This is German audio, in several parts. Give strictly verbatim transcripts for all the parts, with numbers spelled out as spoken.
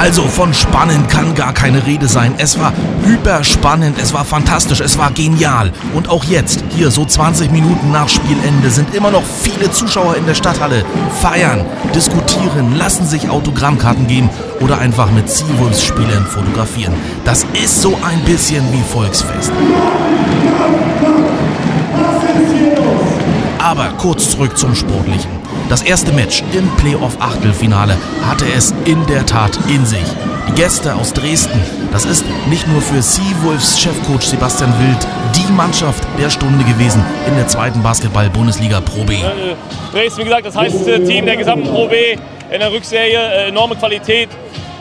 Also von spannend kann gar keine Rede sein. Es war hyperspannend, es war fantastisch, es war genial. Und auch jetzt, hier so zwanzig Minuten nach Spielende, sind immer noch viele Zuschauer in der Stadthalle. Feiern, diskutieren, lassen sich Autogrammkarten geben oder einfach mit Seawolves-Spielern fotografieren. Das ist so ein bisschen wie Volksfest. Aber kurz zurück zum Sportlichen. Das erste Match im Playoff-Achtelfinale hatte es in der Tat in sich. Die Gäste aus Dresden, das ist nicht nur für Seawolves Chefcoach Sebastian Wild die Mannschaft der Stunde gewesen in der zweiten Basketball-Bundesliga Pro B. Dresden, wie gesagt, das heißeste Team der gesamten Pro B in der Rückserie, enorme Qualität.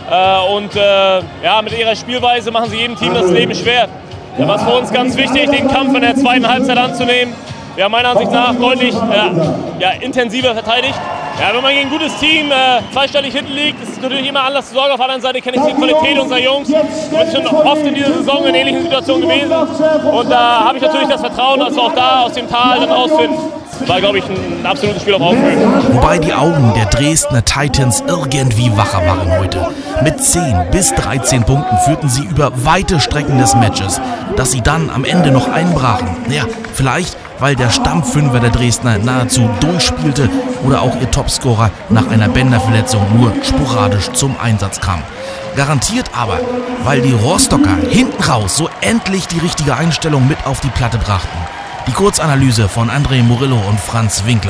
Und ja, mit ihrer Spielweise machen sie jedem Team das Leben schwer. Da war es für uns ganz wichtig, den Kampf in der zweiten Halbzeit anzunehmen. Wir haben meiner Ansicht nach deutlich äh, ja, intensiver verteidigt. Ja, wenn man gegen ein gutes Team äh, zweistellig hinten liegt, ist es natürlich immer Anlass zur Sorge. Auf der anderen Seite kenne ich die Qualität unserer Jungs. Ich bin schon oft in dieser Saison in ähnlichen Situationen gewesen. Und da habe ich natürlich das Vertrauen, dass wir auch da aus dem Tal dann rausfinden. War, glaube ich, ein absolutes Spiel auf Augenhöhe. Wobei die Augen der Dresdner Titans irgendwie wacher waren heute. Mit zehn bis dreizehn Punkten führten sie über weite Strecken des Matches. Dass sie dann am Ende noch einbrachen, ja, vielleicht weil der Stammfünfer der Dresdner nahezu durchspielte oder auch ihr Topscorer nach einer Bänderverletzung nur sporadisch zum Einsatz kam. Garantiert aber, weil die Rostocker hinten raus so endlich die richtige Einstellung mit auf die Platte brachten. Die Kurzanalyse von André Murillo und Franz Winkler.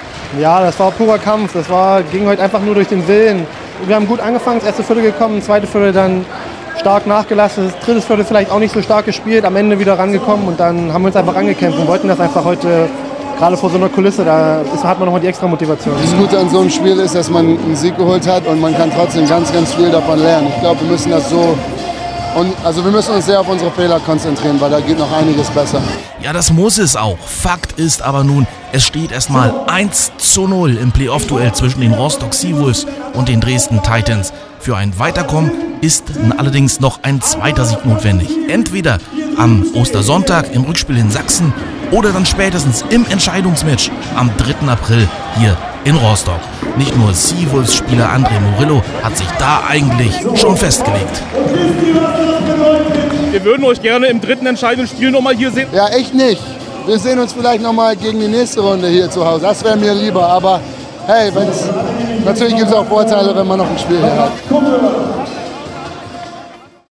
Ja, das war purer Kampf. Das war, ging heute einfach nur durch den Willen. Wir haben gut angefangen, das erste Viertel gekommen, das zweite Viertel dann stark nachgelassen, das dritte Viertel vielleicht auch nicht so stark gespielt, am Ende wieder rangekommen und dann haben wir uns einfach angekämpft und wollten das einfach heute, gerade vor so einer Kulisse, da ist, hat man nochmal die extra Motivation. Das Gute an so einem Spiel ist, dass man einen Sieg geholt hat und man kann trotzdem ganz, ganz viel davon lernen. Ich glaube, wir müssen das so, und, also wir müssen uns sehr auf unsere Fehler konzentrieren, weil da geht noch einiges besser. Ja, das muss es auch. Fakt ist aber nun, es steht erstmal eins zu null im Playoff-Duell zwischen den Rostock Seawolves und den Dresden Titans. Für ein Weiterkommen ist allerdings noch ein zweiter Sieg notwendig. Entweder am Ostersonntag im Rückspiel in Sachsen oder dann spätestens im Entscheidungsmatch am dritten April hier in Rostock. Nicht nur Seawolves-Spieler André Murillo hat sich da eigentlich schon festgelegt. Wir würden euch gerne im dritten entscheidenden Spiel nochmal hier sehen. Ja, echt nicht. Wir sehen uns vielleicht nochmal gegen die nächste Runde hier zu Hause. Das wäre mir lieber, aber hey, wenn's, natürlich gibt es auch Vorteile, wenn man noch ein Spiel hier hat.